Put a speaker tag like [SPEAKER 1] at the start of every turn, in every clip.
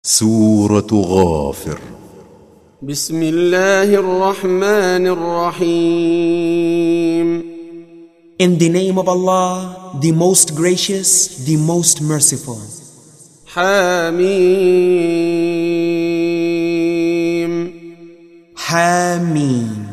[SPEAKER 1] سورة غافر.
[SPEAKER 2] بسم الله الرحمن الرحيم.
[SPEAKER 3] In the name of Allah, the most gracious, the most merciful.
[SPEAKER 2] حميم.
[SPEAKER 3] حميم.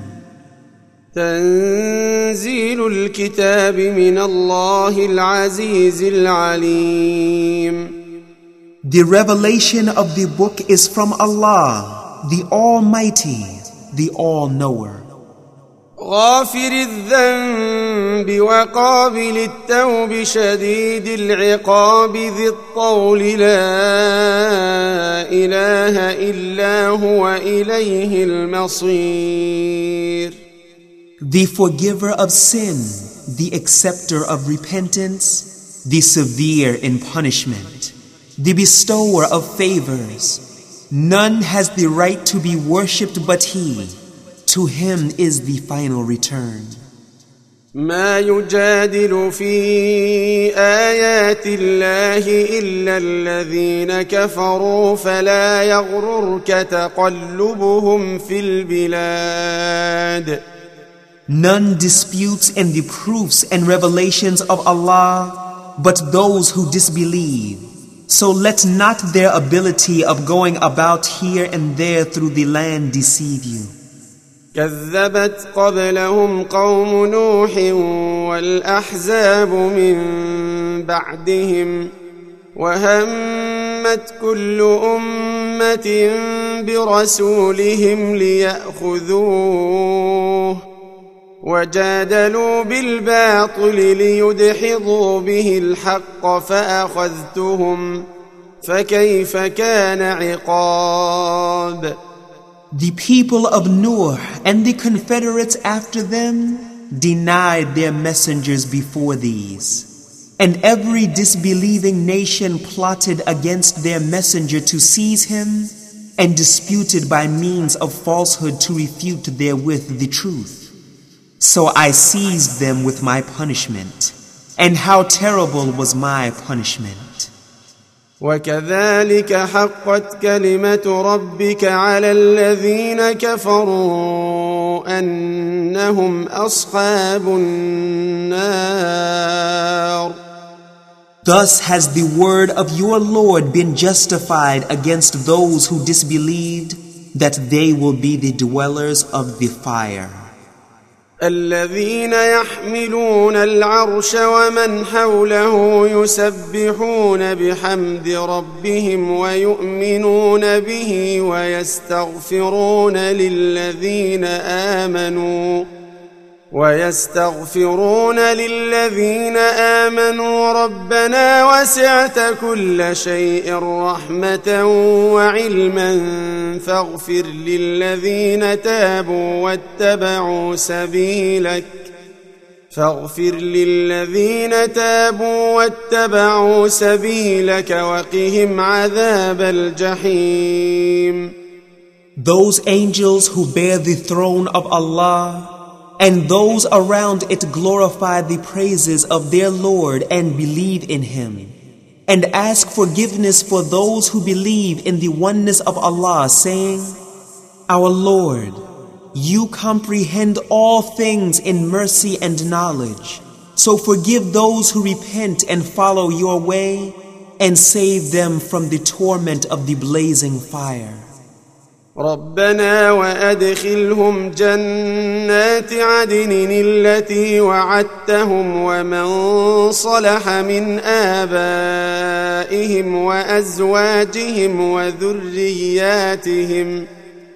[SPEAKER 2] تنزيل الكتاب من الله العزيز العليم.
[SPEAKER 3] The revelation of the book is from Allah, the Almighty, the All-Knower.
[SPEAKER 2] غافر الذنب وقابل التوب شديد العقاب ذي الطول لا إله إلا هو إليه المصير.
[SPEAKER 3] The forgiver of sin, the acceptor of repentance, the severe in punishment, the bestower of favors. None has the right to be worshipped but He. To Him is the final return.
[SPEAKER 2] ما يجادل في آيات الله إلا الذين كفروا فلا يغررك تقلبهم في البلاد.
[SPEAKER 3] None disputes in the proofs and revelations of Allah but those who disbelieve. So let not their ability of going about here and there through the land deceive you.
[SPEAKER 2] كذبت قبلهم قوم نوح والأحزاب من بعدهم وهمت كل أمة برسولهم ليأخذوه وجادلوا بالباطل ليدحضوا به الحق فأخذتهم فكيف كان عقاب.
[SPEAKER 3] The people of Noah and the confederates after them denied their messengers before these, and every disbelieving nation plotted against their messenger to seize him and disputed by means of falsehood to refute therewith the truth. So I seized them with my punishment, and how terrible was my punishment.
[SPEAKER 2] وكذلك حقت كلمة ربك على الذين كفروا أنهم أصحاب النار.
[SPEAKER 3] Thus has the word of your Lord been justified against those who disbelieved, that they will be the dwellers of the fire.
[SPEAKER 2] الذين يحملون العرش ومن حوله يسبحون بحمد ربهم ويؤمنون به ويستغفرون للذين آمنوا ربنا وسعت كل شيء رحمة وعلما فاغفر للذين تابوا واتبعوا سبيلك وقهم عذاب الجحيم.
[SPEAKER 3] Those angels who bear the throne of Allah and those around it glorify the praises of their Lord and believe in Him, and ask forgiveness for those who believe in the oneness of Allah, saying, Our Lord, You comprehend all things in mercy and knowledge, so forgive those who repent and follow Your way, and save them from the torment of the blazing fire.
[SPEAKER 2] ربنا وأدخلهم جنات عدن التي وعدتهم ومن صلح من آبائهم وأزواجهم وذرياتهم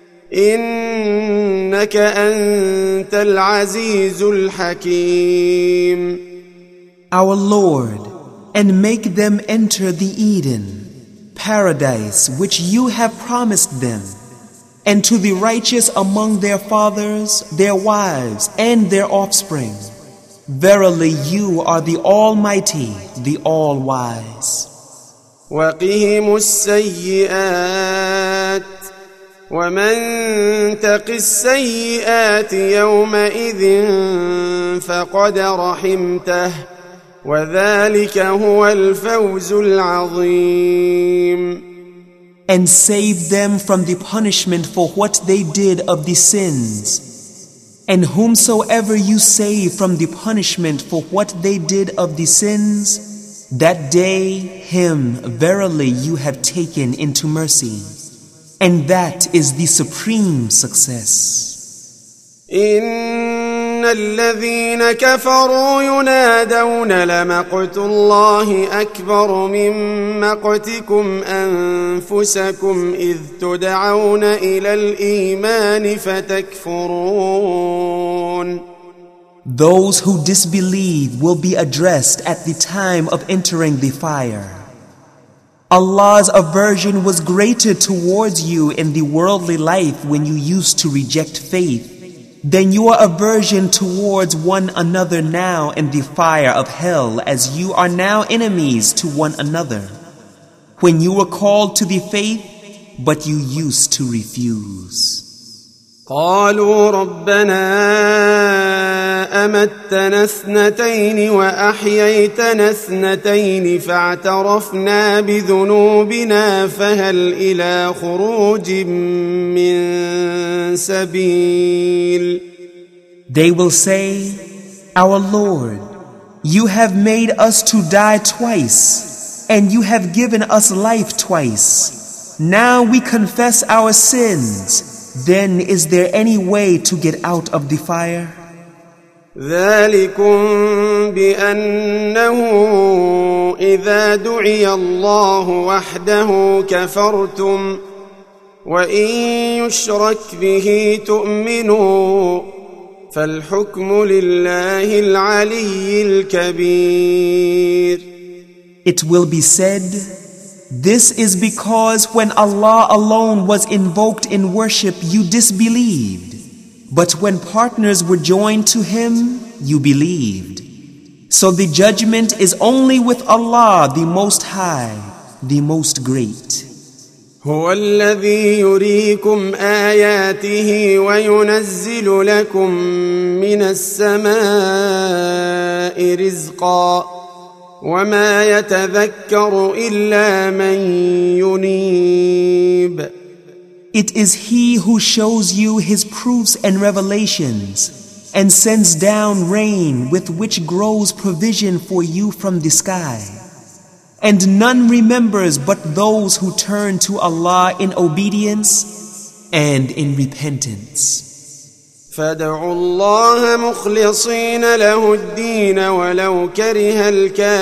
[SPEAKER 2] إنك أنت العزيز الحكيم.
[SPEAKER 3] Our Lord, and make them enter the Eden, paradise which You have promised them, and to the righteous among their fathers, their wives, and their offspring. Verily You are the Almighty, the All-Wise.
[SPEAKER 2] وقهم السيئات ومن تق السيئات يومئذ فقد رحمته وذلك هو الفوز العظيم.
[SPEAKER 3] and save them from the punishment for what they did of the sins. And whomsoever you save from the punishment for what they did of the sins, that day him verily you have taken into mercy. And that is the supreme success.
[SPEAKER 2] إن الذين كفروا ينادون لمقت الله أكبر من مقتكم أنفسكم إذ تدعون إلى الإيمان فتكفرون.
[SPEAKER 3] Those who disbelieve will be addressed at the time of entering the fire. Allah's aversion was greater towards you in the worldly life when you used to reject faith than your aversion towards one another now in the fire of hell, as you are now enemies to one another, when you were called to the faith, but you used to refuse.
[SPEAKER 2] قالوا ربنا أمتنا اثنتين وأحييتنا اثنتين فاعترفنا بذنوبنا فهل إلى خروج من سبيل.
[SPEAKER 3] They will say, Our Lord, you have made us to die twice, and you have given us life twice. Now we confess our sins. Then is there any way to get out of the fire?
[SPEAKER 2] ذلكم بأنه إذا دعي الله وحده كفرتم وإن يشرك به تؤمنوا فالحكم لله العلي الكبير.
[SPEAKER 3] It will be said, this is because when Allah alone was invoked in worship, you disbelieved. But when partners were joined to Him, you believed. So the judgment is only with Allah, the Most High, the Most Great.
[SPEAKER 2] هو الذي يريكم آياته وينزل لكم من السماء رزقا وما يتذكر إلا من ينيب.
[SPEAKER 3] It is He who shows you His proofs and revelations and sends down rain with which grows provision for you from the sky. And none remembers but those who turn to Allah in obedience and in repentance.
[SPEAKER 2] فادعوا الله مخلصين له الدين ولو كره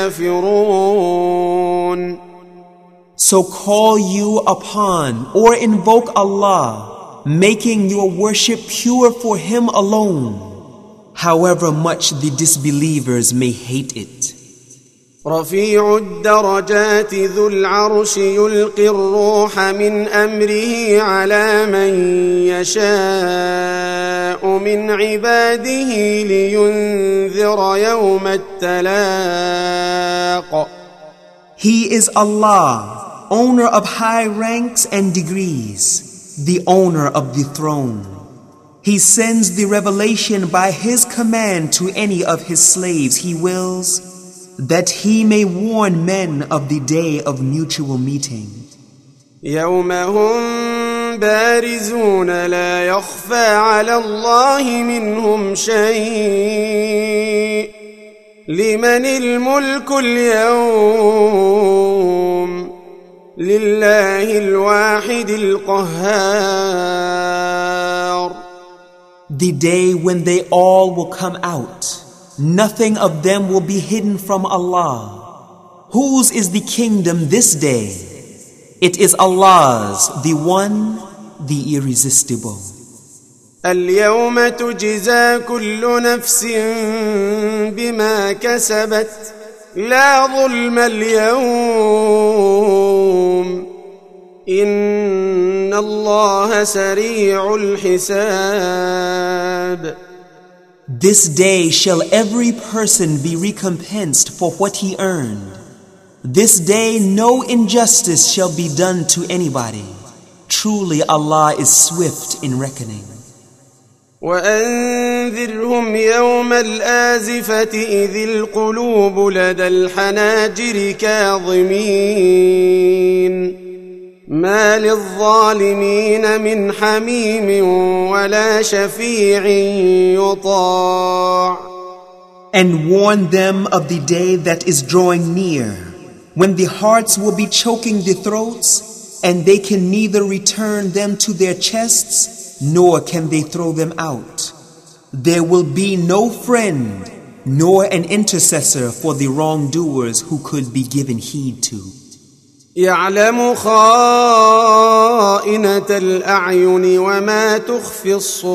[SPEAKER 2] الكافرون.
[SPEAKER 3] So call you upon or invoke Allah, making your worship pure for Him alone, however much the disbelievers may hate it.
[SPEAKER 2] رفيع الدرجات ذو العرش يلقي الروح من أمره على من يشاء من عباده لينذر يوم التلاق.
[SPEAKER 3] He is Allah, owner of high ranks and degrees, the owner of the throne. He sends the revelation by His command to any of His slaves He wills, that He may warn men of the day of mutual meeting.
[SPEAKER 2] يوم هم بارزون لا يخفى على الله منهم شيء لمن الملك اليوم لله الواحد القهار.
[SPEAKER 3] The day when they all will come out, nothing of them will be hidden from Allah. Whose is the kingdom this day? It is Allah's, the one, the irresistible.
[SPEAKER 2] اليوم تجزى كل نفس بما كسبت لا ظلم اليوم إن الله سريع الحساب.
[SPEAKER 3] This day shall every person be recompensed for what he earned. This day no injustice shall be done to anybody. Truly Allah is swift in reckoning.
[SPEAKER 2] وأنذرهم يوم الآزفة إذ القلوب لدى الحناجر كاظمين ما للظالمين من حميم ولا شفيع يطاع.
[SPEAKER 3] And warn them of the day that is drawing near, when the hearts will be choking the throats, and they can neither return them to their chests, nor can they throw them out. There will be no friend, nor an intercessor for the wrongdoers who could be given heed to.
[SPEAKER 2] يعلم خائنة الأعين وما تخفي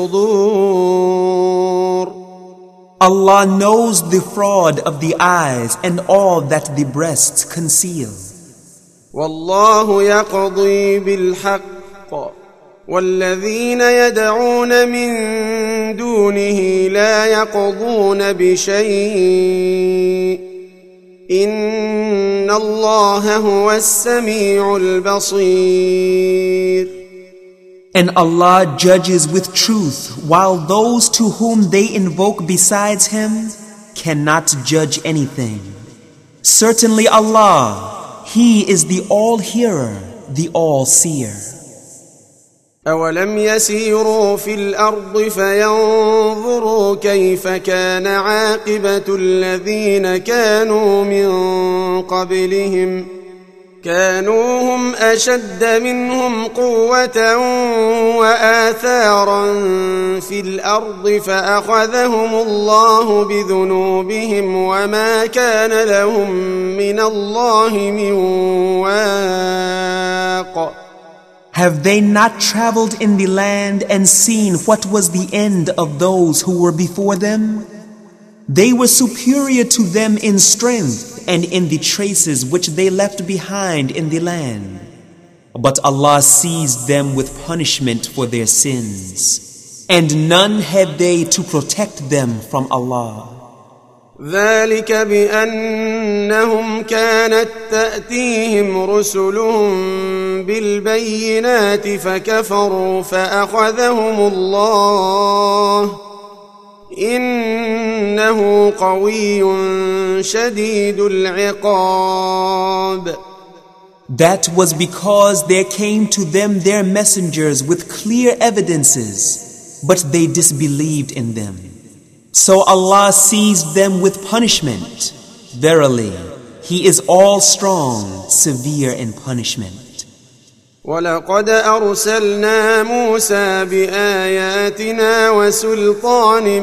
[SPEAKER 2] الصدور.
[SPEAKER 3] Allah knows the fraud of the eyes and all that the breasts conceal.
[SPEAKER 2] والله يقضي بالحق والذين يدعون من دونه لا يقضون بشيء إن الله هو السميع البصير.
[SPEAKER 3] And Allah judges with truth, while those to whom they invoke besides Him cannot judge anything. Certainly Allah, He is the all-hearer, the all-seer.
[SPEAKER 2] أولم يسيروا في الأرض فينظروا كيف كان عاقبة الذين كانوا من قبلهم كانوا هم أشد منهم قوة وآثارا في الأرض فأخذهم الله بذنوبهم وما كان لهم من الله من واق.
[SPEAKER 3] Have they not traveled in the land and seen what was the end of those who were before them? They were superior to them in strength and in the traces which they left behind in the land. But Allah seized them with punishment for their sins, and none had they to protect them from Allah.
[SPEAKER 2] ذلك بأنهم كانت تأتيهم رسلهم بالبينات فكفروا فأخذهم الله إنه قوي شديد العقاب.
[SPEAKER 3] That was because there came to them their messengers with clear evidences, but they disbelieved in them. So Allah seized them with punishment. Verily, He is all strong, severe in punishment.
[SPEAKER 2] ولقد أرسلنا موسى بآياتنا وسلطان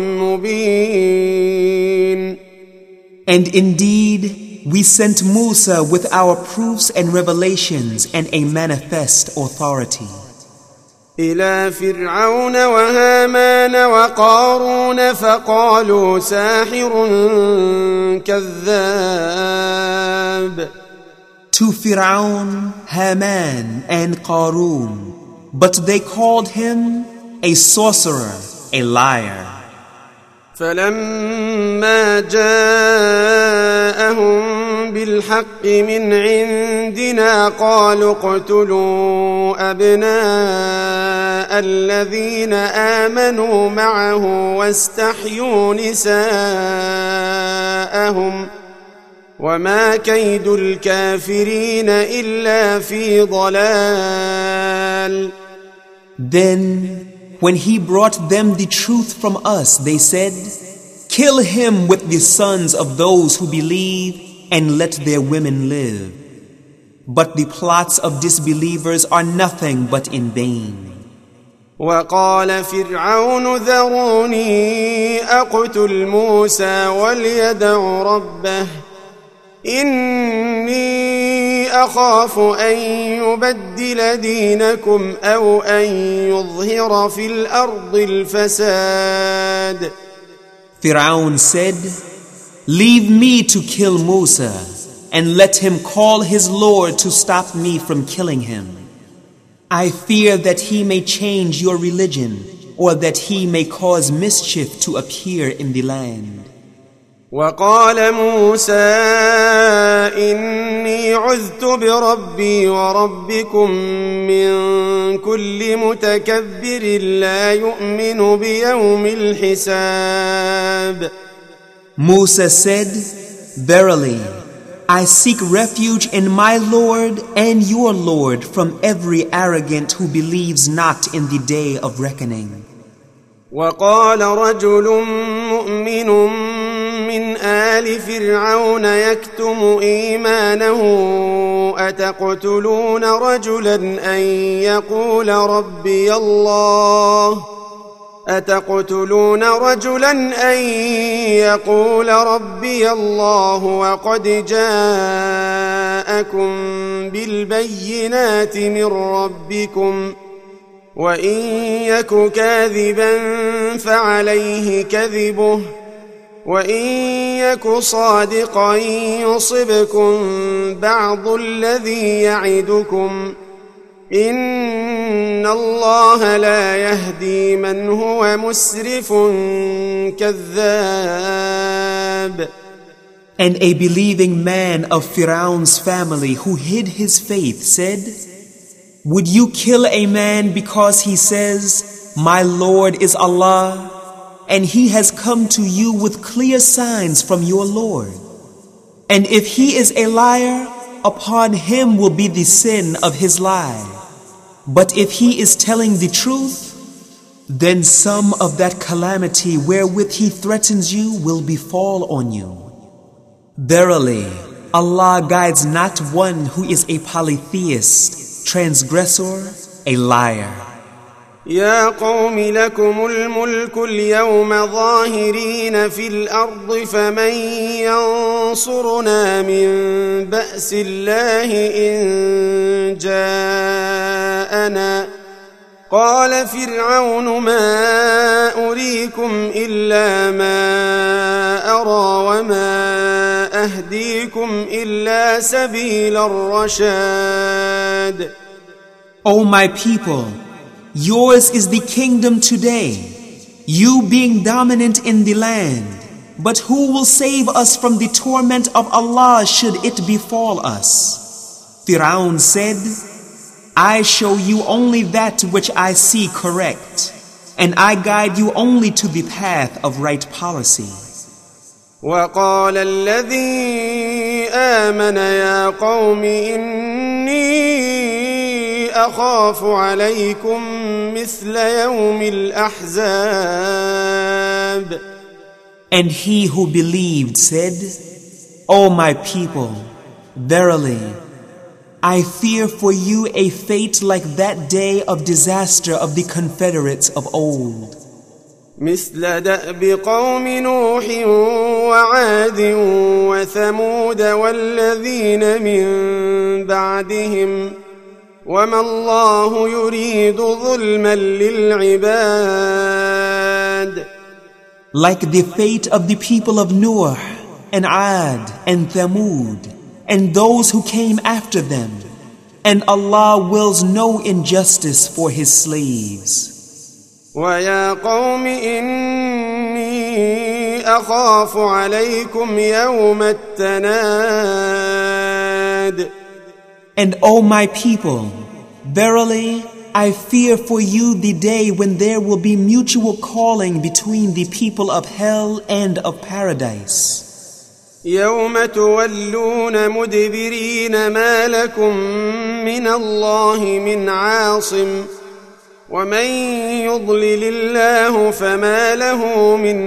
[SPEAKER 2] مبين.
[SPEAKER 3] And indeed, we sent Musa with our proofs and revelations and a manifest authority.
[SPEAKER 2] إلى فرعون وهامان وقارون فقالوا ساحر كذاب.
[SPEAKER 3] To Fir'aun, Haman, and Qarun, but they called him a sorcerer, a liar.
[SPEAKER 2] فلما جاءهم بالحق من عندنا قالوا اقتلوا أبناء الذين آمنوا معه واستحيوا نساءهم وما كيد الكافرين إلا في ضلال.
[SPEAKER 3] Then, when he brought them the truth from us, they said, "Kill him with the sons of those who believe and let their women live." But the plots of disbelievers are nothing but in vain.
[SPEAKER 2] وقال فرعون ذروني أقتل موسى وليدع ربه إني أخاف أن يبدل دينكم أو أن يظهر في الأرض الفساد.
[SPEAKER 3] Fir'aun said, "Leave me to kill Musa, and let him call his Lord to stop me from killing him. I fear that he may change your religion, or that he may cause mischief to appear in the land."
[SPEAKER 2] وقال موسى إني عذت بربي وربكم من كل متكبر لا يؤمن بيوم الحساب.
[SPEAKER 3] Musa said, "Verily, I seek refuge in my Lord and your Lord from every arrogant who believes not in the day of reckoning.
[SPEAKER 2] وقال رجل مؤمن من آل فرعون يكتم إيمانه أتقتلون رجلا أن يقول ربي الله وقد جاءكم بالبينات من ربكم وإن يك كاذبا فعليه كذبه وإن يك صادقا يصبكم بعض الذي يعدكم إن الله لا يهدي من هو مسرف كذاب.
[SPEAKER 3] And a believing man of Pharaoh's family who hid his faith said, would you kill a man because he says, my Lord is Allah, and he has come to you with clear signs from your Lord? And if he is a liar, upon him will be the sin of his lie. But if he is telling the truth, then some of that calamity wherewith he threatens you will befall on you. Verily, Allah guides not one who is a polytheist, transgressor, a liar.
[SPEAKER 2] يا قوم لكم الملك اليوم ظاهرين في الأرض فمن ينصرنا من بأس الله إن جاءنا قال فرعون ما أريكم إلا ما أرى وما أهديكم إلا سبيل الرشاد.
[SPEAKER 3] O my people, yours is the kingdom today, you being dominant in the land. But who will save us from the torment of Allah should it befall us? Fir'aun said, I show you only that which I see correct, and I guide you only to the path of right policy.
[SPEAKER 2] وقال الذي آمن يا قوم إني أخاف عليكم مثل يوم الأحزاب.
[SPEAKER 3] And he who believed said, O my people, verily, I fear for you a fate like that day of disaster of the confederates of old.
[SPEAKER 2] مثل دأب قوم نوح وعاد وثمود والذين من بعدهم وما الله يريد ظلما للعباد.
[SPEAKER 3] Like the fate of the people of Noah and Ad and Thamud and those who came after them, and Allah wills no injustice for His slaves.
[SPEAKER 2] وَيَا قَوْمِ إِنِّي أَخَافُ عَلَيْكُمْ يَوْمَ التَّنَادِ.
[SPEAKER 3] And O my people, verily I fear for you the day when there will be mutual calling between the people of hell and of paradise.
[SPEAKER 2] يوم تولون مدبرين ما لكم من الله من عاصم ومن يضلل الله فما له من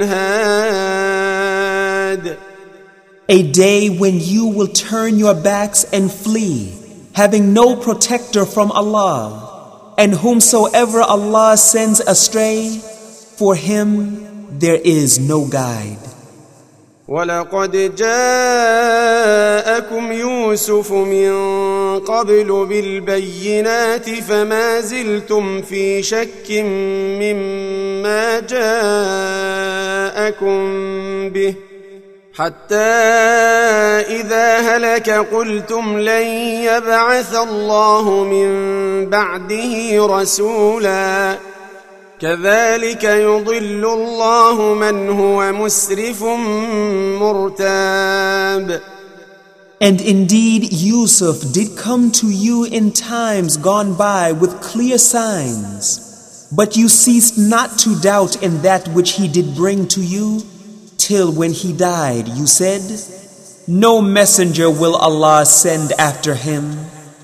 [SPEAKER 2] هاد.
[SPEAKER 3] A day when you will turn your backs and flee, having no protector from Allah, and whomsoever Allah sends astray, for him there is no guide.
[SPEAKER 2] وَلَقَدْ جَاءَكُمْ يُوسُفُ مِنْ قَبْلُ بِالْبَيِّنَاتِ فَمَا زِلْتُمْ فِي شَكٍّ مِّمَّا جَاءَكُمْ بِهِ حَتَّى إِذَا هَلَكَ قُلْتُمْ لَنْ يَبْعَثَ اللَّهُ مِنْ بَعْدِهِ رَسُولًا كذلك يضل الله من هو مسرف مرتاب.
[SPEAKER 3] And indeed Yusuf did come to you in times gone by with clear signs, but you ceased not to doubt in that which he did bring to you, till when he died you said, No messenger will Allah send after him.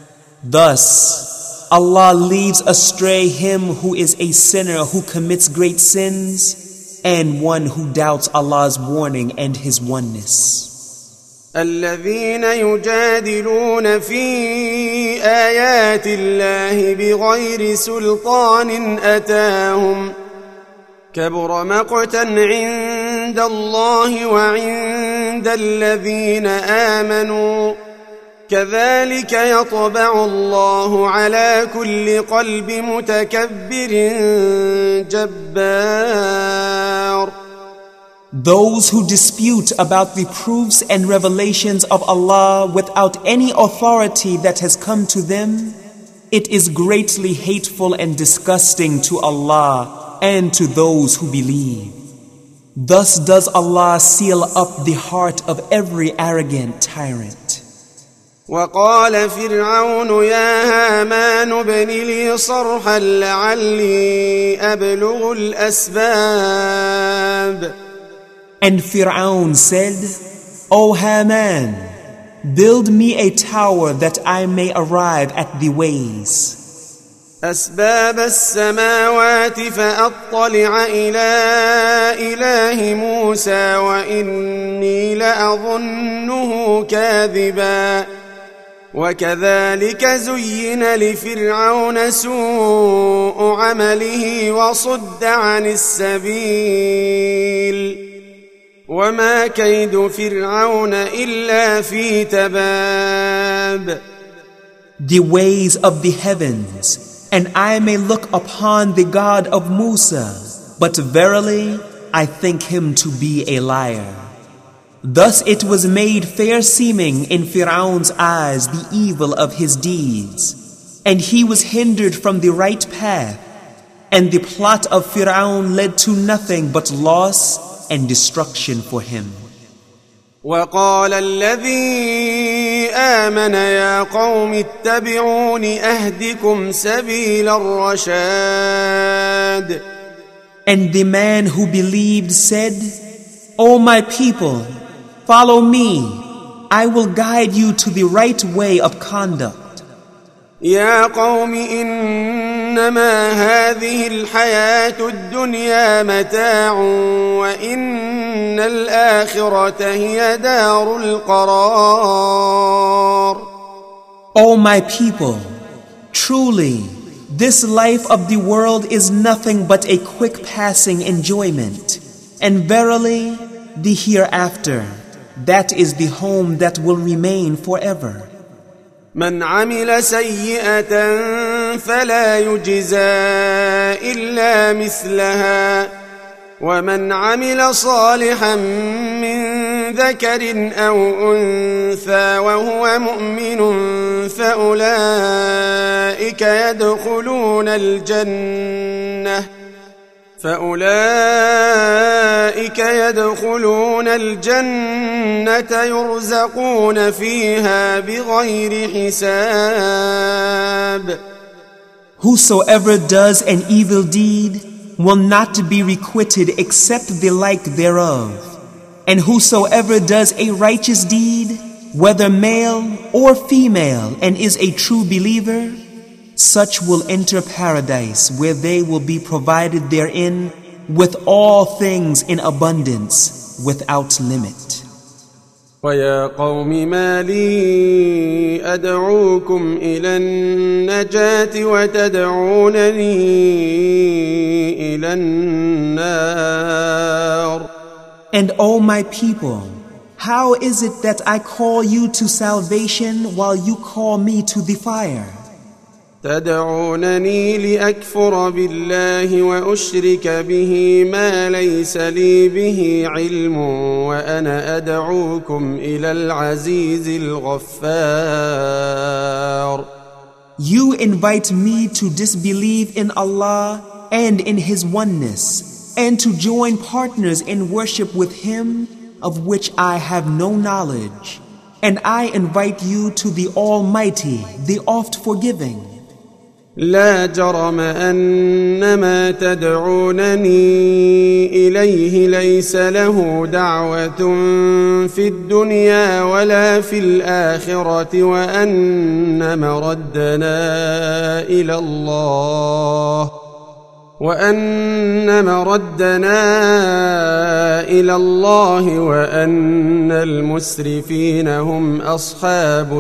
[SPEAKER 3] Thus, Allah leaves astray him who is a sinner who commits great sins and one who doubts Allah's warning and His oneness.
[SPEAKER 2] الذين يجادلون في آيات الله بغير سلطان أتاهم كبر مقتا عند الله وعند الذين آمنوا كذلك يطبع الله على كل قلب متكبر جبار.
[SPEAKER 3] Those who dispute about the proofs and revelations of Allah without any authority that has come to them, it is greatly hateful and disgusting to Allah and to those who believe. Thus does Allah seal up the heart of every arrogant tyrant.
[SPEAKER 2] وقال فرعون يا هامان ابن لي صرحا لعلي أبلغ الأسباب.
[SPEAKER 3] And Fir'aun said, O Haman, build me a tower that I may arrive at the ways.
[SPEAKER 2] أسباب السماوات فأطلع إلى إله موسى وإني لأظنه كاذبا وكذلك زين لفرعون سوء عمله وصد عن السبيل وما كيد فرعون إلا في تباب.
[SPEAKER 3] The ways of the heavens, and I may look upon the God of Musa, but verily I think him to be a liar. Thus it was made fair seeming in Fir'aun's eyes the evil of his deeds, and he was hindered from the right path, and the plot of Fir'aun led to nothing but loss and destruction for him.
[SPEAKER 2] وقال الذي آمن يا قوم اتبعون أهدكم سبيل الرشاد.
[SPEAKER 3] And the man who believed said, O my people, follow me, I will guide you to the right way of conduct.
[SPEAKER 2] يا قوم إنما هذه الحياة الدنيا متاع وإن الآخرة هي دار القرار.
[SPEAKER 3] O my people, truly, this life of the world is nothing but a quick passing enjoyment, and verily, the hereafter, that is the home that will remain forever.
[SPEAKER 2] من عمل سيئة فلا يجزى إلا مثلها ومن عمل صالحا من ذكر أو أنثى وهو مؤمن فأولئك يدخلون الجنة يرزقون فيها بغير حساب.
[SPEAKER 3] Whosoever does an evil deed will not be requited except the like thereof. And whosoever does a righteous deed, whether male or female, and is a true believer, such will enter paradise where they will be provided therein with all things in abundance without limit.
[SPEAKER 2] ويا قوم ما لي أدعوكم إلى النجاة وتدعونني إلى النار.
[SPEAKER 3] And O my people, how is it that I call you to salvation while you call me to the fire?
[SPEAKER 2] تدعونني لأكفر بالله وأشرك به ما ليس لي به علم وأنا أدعوكم إلى العزيز الغفار.
[SPEAKER 3] You invite me to disbelieve in Allah and in His oneness, and to join partners in worship with Him of which I have no knowledge. And I invite you to the Almighty, the oft forgiving.
[SPEAKER 2] لا جرم أن ما تدعونني إليه ليس له دعوة في الدنيا ولا في الآخرة وأن مردنا إلى الله وأن المسرفين هم أصحاب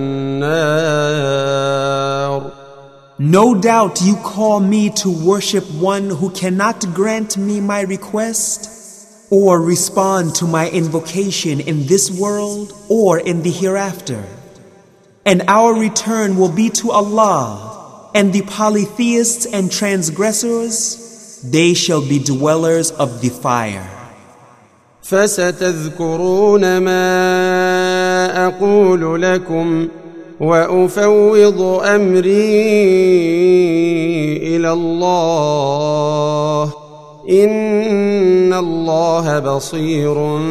[SPEAKER 2] النار.
[SPEAKER 3] No doubt you call me to worship one who cannot grant me my request or respond to my invocation in this world or in the hereafter. And our return will be to Allah, and the polytheists and transgressors, they shall be dwellers of the fire.
[SPEAKER 2] فستذكرون ما أقول لكم وأفوض أمري إلى الله إن الله بصير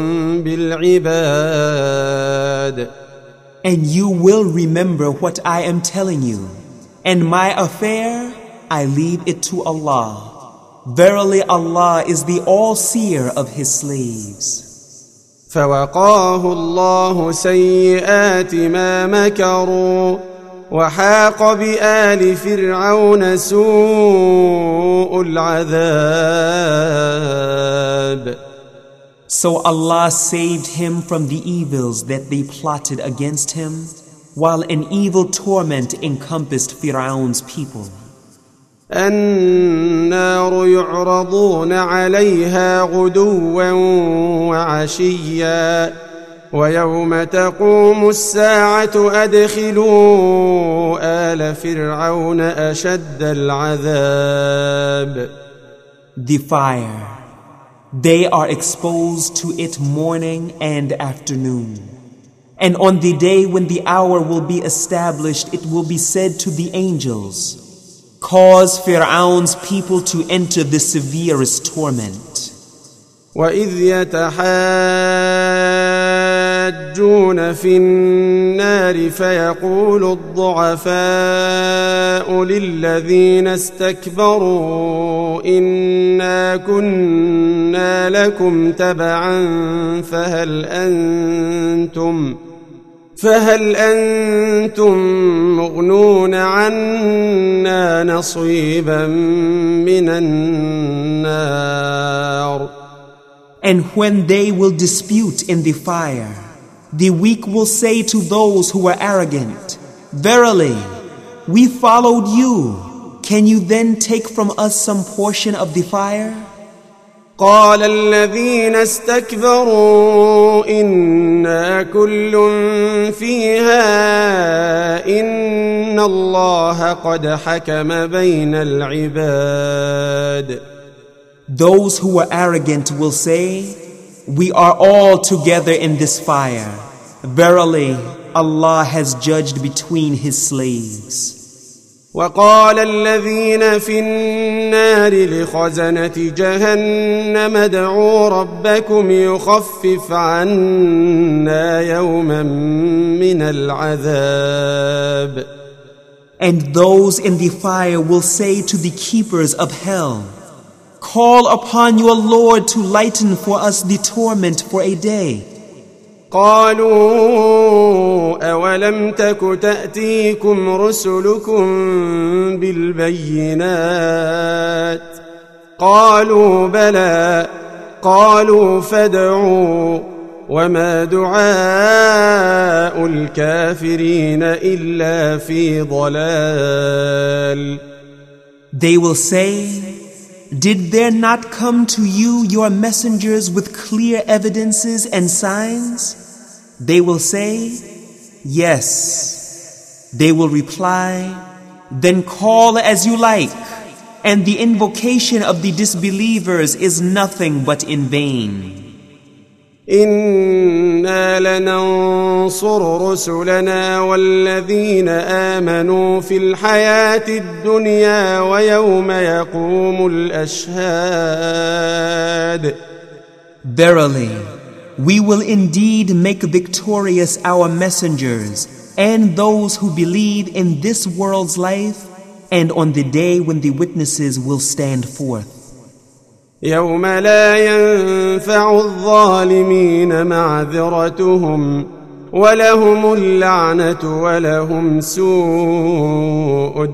[SPEAKER 2] بالعباد.
[SPEAKER 3] And you will remember what I am telling you, and my affair I leave it to Allah. Verily Allah is the all-seer of His slaves.
[SPEAKER 2] فوقاه الله سيئات ما مكروا وحاق بآل فرعون سوء العذاب.
[SPEAKER 3] So Allah saved him from the evils that they plotted against him, while an evil torment encompassed Fir'aun's people.
[SPEAKER 2] النار يعرضون عليها غدوا وعشيا ويوم تقوم الساعة أدخلوا آل فرعون أشد العذاب.
[SPEAKER 3] The fire, they are exposed to it morning and afternoon. And on the day when the hour will be established, it will be said to the angels, cause Fir'aun's people to enter the severest torment.
[SPEAKER 2] وَإِذْ يَتَحَاجُّونَ فِي النَّارِ فَيَقُولُ الضُّعَفَاءُ لِلَّذِينَ اسْتَكْبَرُوا إِنَّا كُنَّا لَكُمْ تَبَعًا فهل أنتم مغنون عنا نصيبا من النار.
[SPEAKER 3] And when they will dispute in the fire, the weak will say to those who are arrogant, verily, we followed you. Can you then take from us some portion of the fire?
[SPEAKER 2] قال الذين استكبروا إنا كل فيها إن الله قد حكم بين العباد.
[SPEAKER 3] Those who are arrogant will say, we are all together in this fire. Verily, Allah has judged between His slaves.
[SPEAKER 2] وقال الذين في النار لخزنة جهنم ادعوا ربكم يخفف عنا يوما من العذاب.
[SPEAKER 3] And those in the fire will say to the keepers of hell, call upon your Lord to lighten for us the torment for a day.
[SPEAKER 2] قالوا أولم تك تأتيكم رسلكم بالبينات قالوا بلى قالوا فادعوا وما دعاء الكافرين إلا في ضلال.
[SPEAKER 3] They will say, did there not come to you your messengers with clear evidences and signs? They will say, yes. They will reply, then call as you like, and the invocation of the disbelievers is nothing but in vain.
[SPEAKER 2] إنا لننصر رسلنا والذين آمنوا في الحياة الدنيا ويوم يقوم الأشهاد.
[SPEAKER 3] Verily, we will indeed make victorious our messengers and those who believe in this world's life, and on the day when the witnesses will stand forth.
[SPEAKER 2] يوم لا ينفع الظالمين معذرتهم ولهم اللعنة ولهم سوء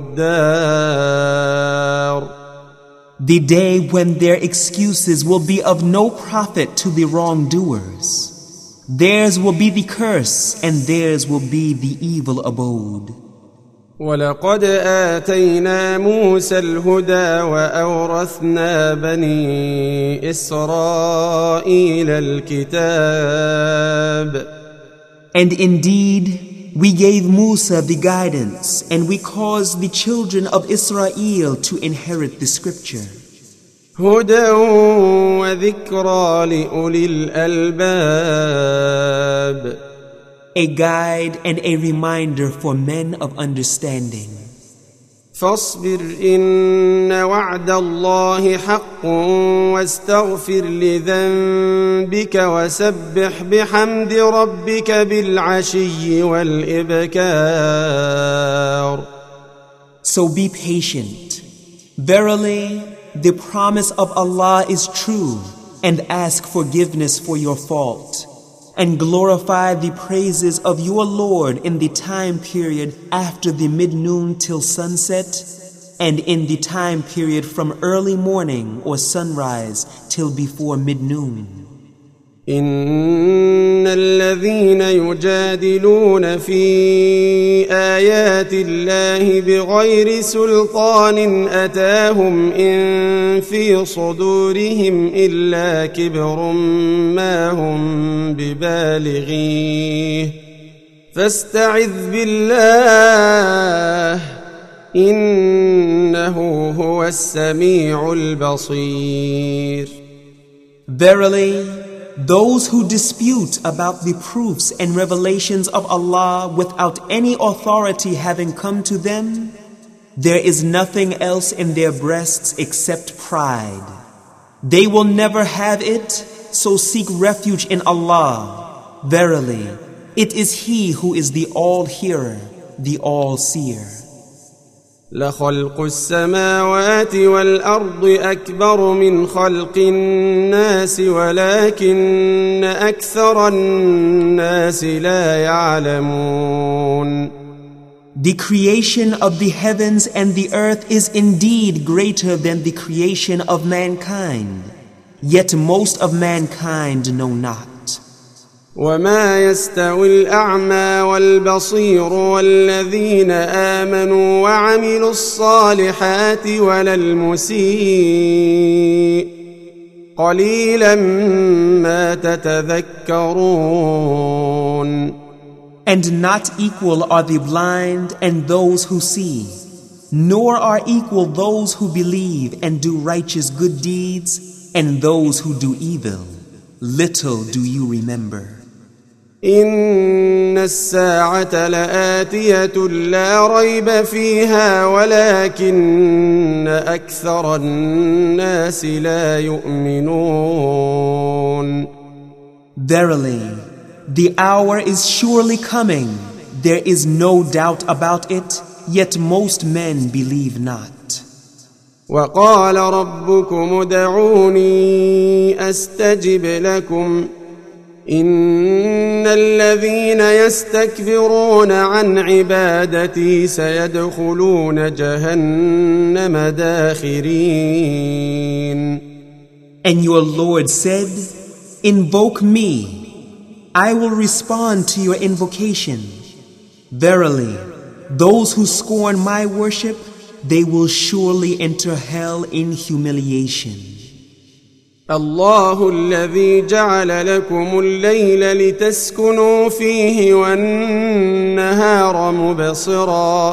[SPEAKER 2] الدار.
[SPEAKER 3] The day when their excuses will be of no profit to the wrongdoers. Theirs will be the curse and theirs will be the evil abode.
[SPEAKER 2] ولقد آتينا موسى الهدى وأورثنا بني إسرائيل الكتاب.
[SPEAKER 3] And indeed, we gave Musa the guidance and we caused the children of Israel to inherit the scripture.
[SPEAKER 2] هدى وذكرى لأولي الألباب.
[SPEAKER 3] A guide and a reminder for men of understanding.
[SPEAKER 2] فاصبر إن وعد الله حق واستغفر لذنبك وسبح بحمد ربك بالعشي والإبكار.
[SPEAKER 3] So be patient. Verily, the promise of Allah is true, and ask forgiveness for your fault. And glorify the praises of your Lord in the time period after the mid-noon till sunset, and in the time period from early morning or sunrise till before mid-noon.
[SPEAKER 2] إن الذين يجادلون في آيات الله بغير سلطان أتاهم إن في صدورهم إلا كبر ما هم ببالغيه فاستعذ بالله إنه هو السميع البصير.
[SPEAKER 3] Verily, those who dispute about the proofs and revelations of Allah without any authority having come to them, there is nothing else in their breasts except pride. They will never have it, so seek refuge in Allah. Verily, it is He who is the All-Hearer, the All-Seer.
[SPEAKER 2] لخلق السماوات والأرض أكبر من خلق الناس ولكن أكثر الناس لا يعلمون.
[SPEAKER 3] The creation of the heavens and the earth is indeed greater than the creation of mankind, yet most of mankind know not.
[SPEAKER 2] وما يستوي الأعمى والبصير والذين آمنوا وعملوا الصالحات ولا المسيء قليلا ما تتذكرون.
[SPEAKER 3] And not equal are the blind and those who see, nor are equal those who believe and do righteous good deeds and those who do evil. Little do you remember.
[SPEAKER 2] إن الساعة لآتية لا ريب فيها ولكن أكثر الناس لا يؤمنون.
[SPEAKER 3] Verily, the hour is surely coming. There is no doubt about it, yet most men believe not.
[SPEAKER 2] وقال ربكم ادعوني أستجب لكم إن الذين يستكبرون عن عبادتي سيدخلون جهنم داخرين.
[SPEAKER 3] And your Lord said, invoke me. I will respond to your invocation. Verily, those who scorn my worship, they will surely enter hell in humiliation.
[SPEAKER 2] الله الذي جعل لكم الليل لتسكنوا فيه والنهار مبصرا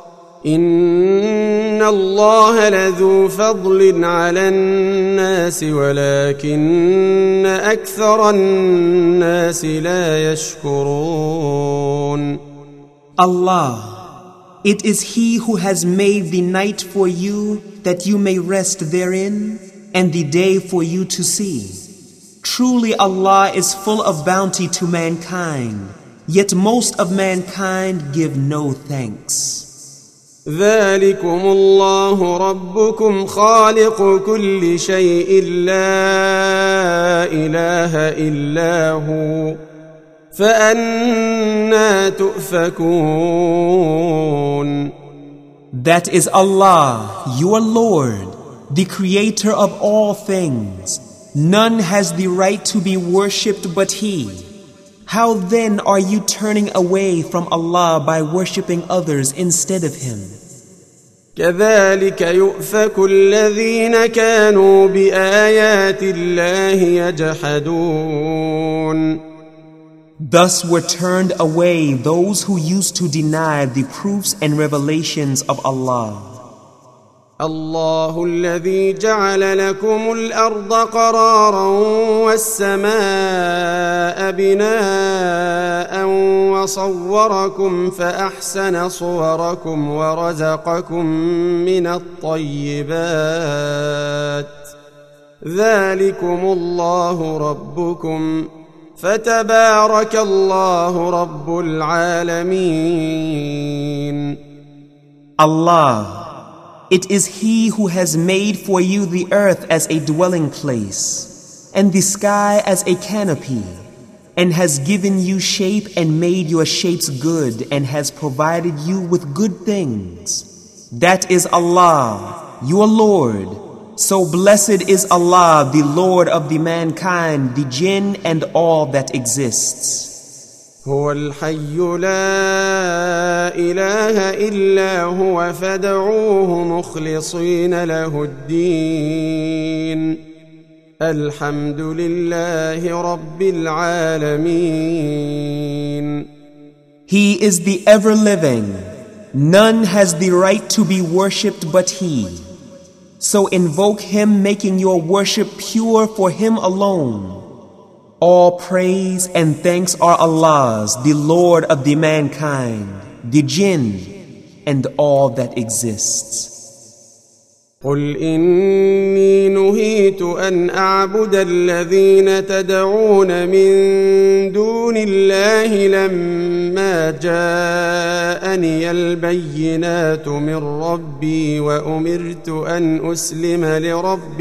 [SPEAKER 2] إن الله لذو فضل على الناس ولكن أكثر الناس لا يشكرون.
[SPEAKER 3] Allah, it is He who has made the night for you that you may rest therein, and the day for you to see. Truly Allah is full of bounty to mankind, yet most of mankind give no thanks.
[SPEAKER 2] ذلكم الله ربكم خالق كل شيء لا إله إلا هو فأنى تؤفكون.
[SPEAKER 3] That is Allah, your Lord, the creator of all things. None has the right to be worshipped but He. How then are you turning away from Allah by worshipping others instead of Him?
[SPEAKER 2] كذلك يؤفك الذين كانوا بآيات الله يجحدون.
[SPEAKER 3] Thus were turned away those who used to deny the proofs and revelations of Allah.
[SPEAKER 2] الله الذي جعل لكم الأرض قرارا والسماء بناء وصوركم فأحسن صوركم ورزقكم من الطيبات ذلكم الله ربكم فتبارك الله رب العالمين.
[SPEAKER 3] Allah, it is He who has made for you the earth as a dwelling place, and the sky as a canopy, and has given you shape and made your shapes good, and has provided you with good things. That is Allah, your Lord. So blessed is Allah, the Lord of the mankind, the jinn, and all that exists.
[SPEAKER 2] هو الحي لا إله إلا هو فادعوه مخلصين له الدين الحمد لله رب العالمين.
[SPEAKER 3] He is the ever-living. None has the right to be worshipped but He. So invoke Him, making your worship pure for Him alone. All praise and thanks are Allah's, the Lord of the mankind, the jinn, and all that exists.
[SPEAKER 2] قل إني نهيت أن أعبد الذين تدعون من دون الله لما جاءني البينات من ربي وأمرت أن أسلم لرب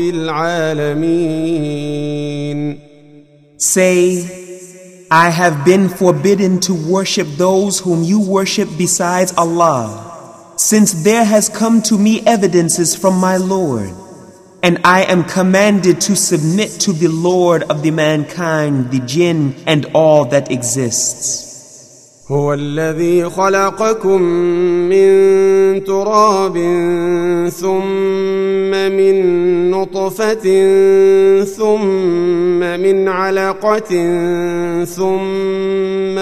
[SPEAKER 2] العالمين.
[SPEAKER 3] Say, I have been forbidden to worship those whom you worship besides Allah, since there has come to me evidences from my Lord, and I am commanded to submit to the Lord of the mankind, the jinn, and all that exists.
[SPEAKER 2] هو الذي خلقكم من تراب ثم من نطفة ثم من علقة ثم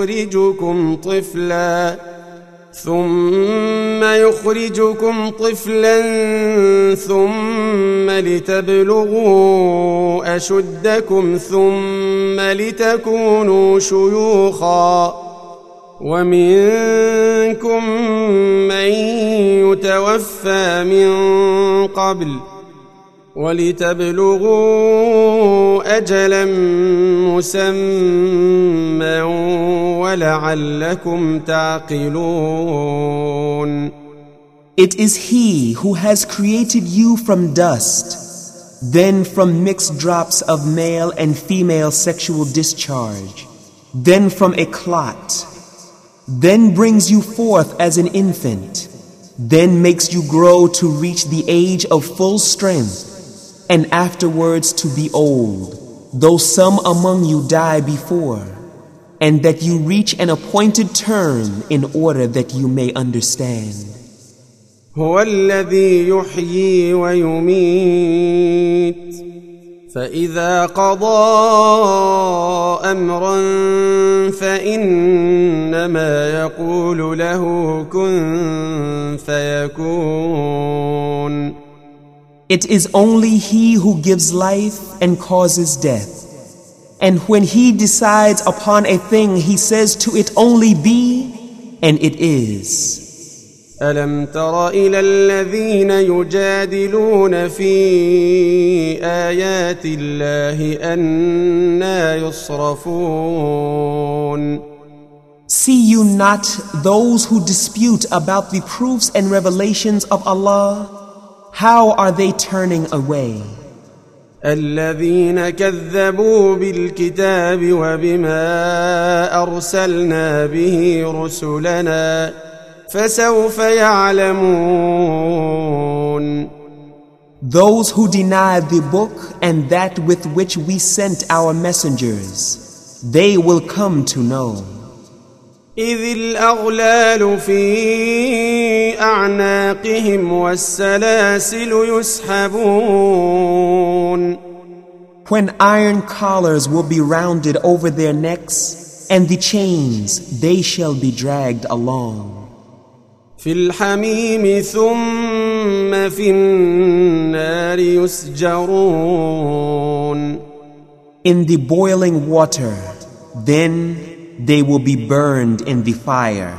[SPEAKER 2] يخرجكم طفلا ثم لتبلغوا أشدكم ثم لتكونوا شيوخا ومنكم من يتوفى من قبل ولتبلغوا أجلا مسمى ولعلكم تعقلون.
[SPEAKER 3] It is He who has created you from dust, then from mixed drops of male and female sexual discharge, then from a clot, then brings you forth as an infant, then makes you grow to reach the age of full strength, and afterwards to be old, though some among you die before, and that you reach an appointed term in order that you may understand.
[SPEAKER 2] هو الذي يحيي ويميت فإذا قضى أمرا فإنما يقول له كن فيكون.
[SPEAKER 3] It is only He who gives life and causes death. And when He decides upon a thing, He says to it only be, and it is.
[SPEAKER 2] ألم تر إلى الذين يجادلون في آيات الله أنى يصرفون.
[SPEAKER 3] See you not those who dispute about the proofs and revelations of Allah? How are they turning away?
[SPEAKER 2] الذين كذبوا بالكتاب وبما أرسلنا به رسلنا فسوف يعلمون.
[SPEAKER 3] Those who deny the book and that with which we sent our messengers, they will come to know.
[SPEAKER 2] إذ الأغلال في أعناقهم والسلاسل يسحبون.
[SPEAKER 3] When iron collars will be rounded over their necks, and the chains, they shall be dragged along.
[SPEAKER 2] في الحميم ثم في النار يسجرون.
[SPEAKER 3] In the boiling water, then they will be burned in the fire.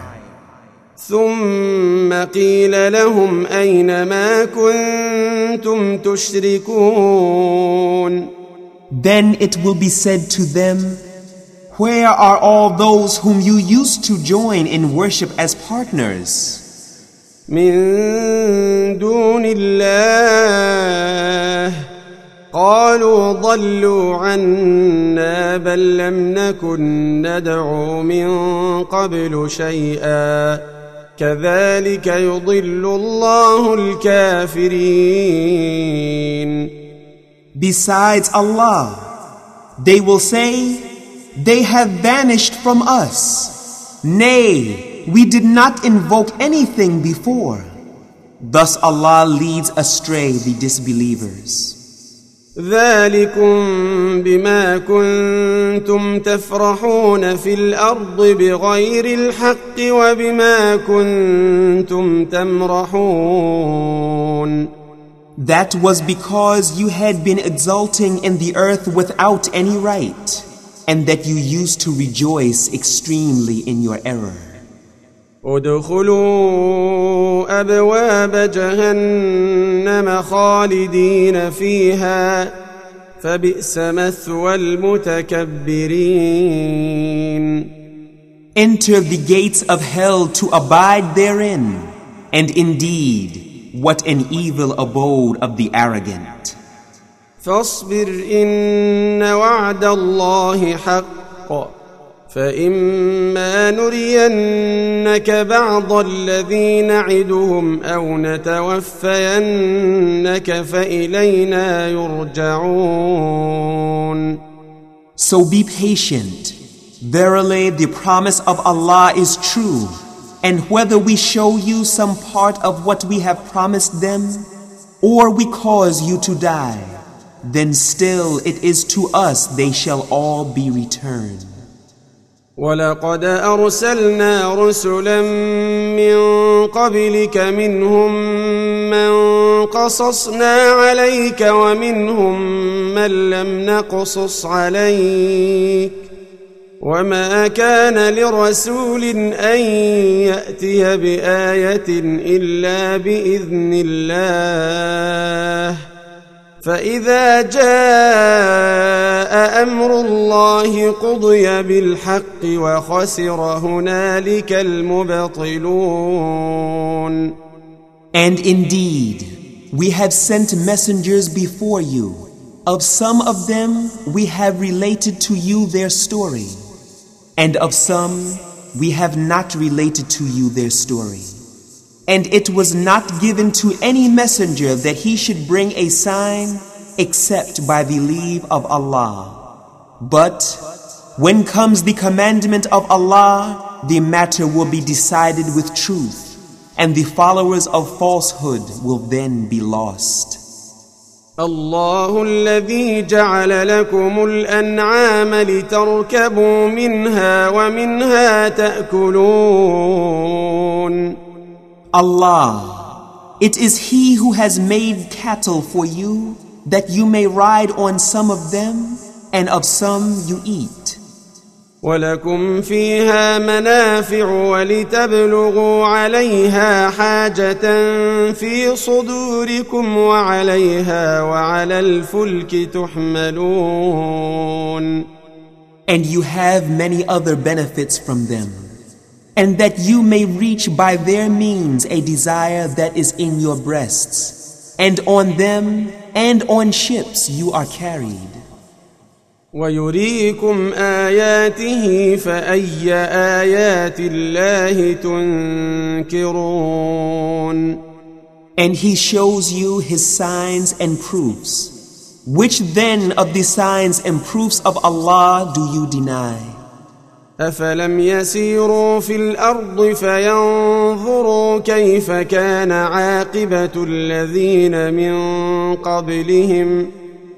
[SPEAKER 2] ثم قيل لهم أين ما كنتم تشركون.
[SPEAKER 3] Then it will be said to them, where are all those whom you used to join in worship as partners?
[SPEAKER 2] من دون الله قالوا ضلوا عنا بل لم نكن ندعو من قبل شيئا كذلك يضل الله الكافرين.
[SPEAKER 3] Besides Allah, they will say, they have vanished from us. Nay, we did not invoke anything before. Thus Allah leads astray the disbelievers.
[SPEAKER 2] ذلكم بما كنتم تفرحون في الأرض بغير الحق وبما كنتم تمرحون.
[SPEAKER 3] That was because you had been exulting in the earth without any right, and that you used to rejoice extremely in your error.
[SPEAKER 2] ادخلوا أبواب جهنم خالدين فيها فبئس مثوى المتكبرين.
[SPEAKER 3] Enter the gates of hell to abide therein, and indeed, what an evil abode of the arrogant.
[SPEAKER 2] فاصبر إن وعد الله حق فإما نرينك بعض الذي نعدهم أو نتوفينك فإلينا يرجعون.
[SPEAKER 3] So be patient. Verily the promise of Allah is true, and whether we show you some part of what we have promised them, or we cause you to die, then still it is to us they shall all be returned.
[SPEAKER 2] ولقد أرسلنا رسلا من قبلك منهم من قصصنا عليك ومنهم من لم نقصص عليك وما كان لرسول أن يأتي بآية إلا بإذن الله فإذا جاء أمر الله قضي بالحق وخسر هنالك المبطلون.
[SPEAKER 3] And indeed, we have sent messengers before you. Of some of them we have related to you their story, and of some we have not related to you their story. And it was not given to any messenger that he should bring a sign except by the leave of Allah. But when comes the commandment of Allah, the matter will be decided with truth, and the followers of falsehood will then be lost.
[SPEAKER 2] الله الذي جعل لكم الأنعام لتركبوا منها ومنها تأكلون.
[SPEAKER 3] Allah, it is He who has made cattle for you, that you may ride on some of them, and of some you eat.
[SPEAKER 2] ولكم فيها منافع ولتبلغوا عليها حاجة في صدوركم وعليها وعلى الفلك تحملون.
[SPEAKER 3] And you have many other benefits from them, and that you may reach by their means a desire that is in your breasts, and on them and on ships you are carried.
[SPEAKER 2] ويريكم آياته فأي آيات الله تنكرون.
[SPEAKER 3] And he shows you his signs and proofs. Which then of the signs and proofs of Allah do you deny?
[SPEAKER 2] أفلم يسيروا في الأرض فينظروا كيف كان عاقبة الذين من قبلهم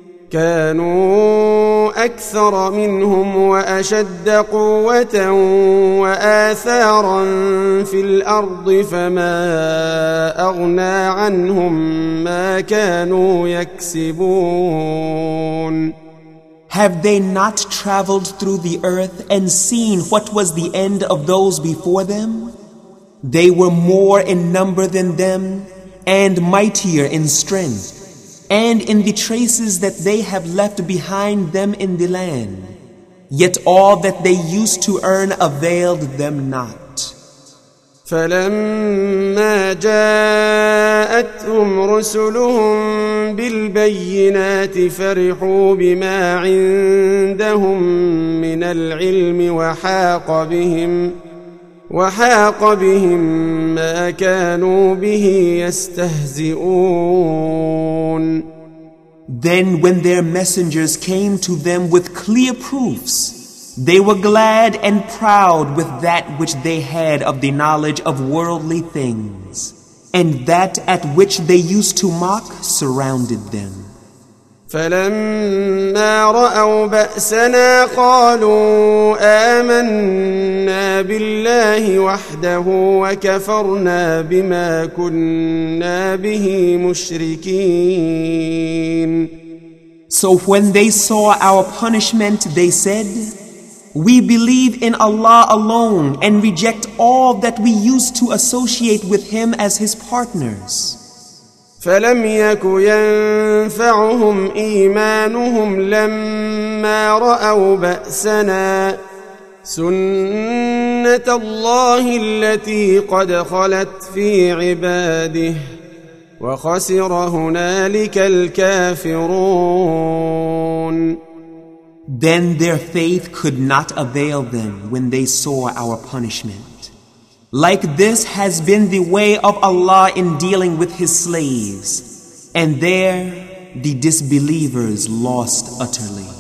[SPEAKER 2] كانوا أكثر منهم وأشد قوة وآثارا في الأرض فما أغنى عنهم ما كانوا يكسبون.
[SPEAKER 3] Have they not traveled through the earth and seen what was the end of those before them? They were more in number than them and mightier in strength, and in the traces that they have left behind them in the land. Yet all that they used to earn availed them not.
[SPEAKER 2] فلما جاءتهم رسلهم بالبينات فرحوا بما عندهم من العلم وحاق بهم ما كانوا به يستهزئون.
[SPEAKER 3] Then when their messengers came to them with clear proofs, they were glad and proud with that which they had of the knowledge of worldly things, and that at which they used to mock surrounded them.
[SPEAKER 2] فلما رأوا بأسنا قالوا آمنا بالله وحده وكفرنا بما كنا به مشركين.
[SPEAKER 3] So when they saw our punishment, they said, "We believe in Allah alone and reject all that we used to associate with Him as His partners."
[SPEAKER 2] فلم يك ينفعهم إيمانهم لما رأوا بأسنا سنة الله التي قد خلت في عباده وخسر هنالك الكافرون.
[SPEAKER 3] Then their faith could not avail them when they saw our punishment. Like this has been the way of Allah in dealing with His slaves, and there the disbelievers lost utterly.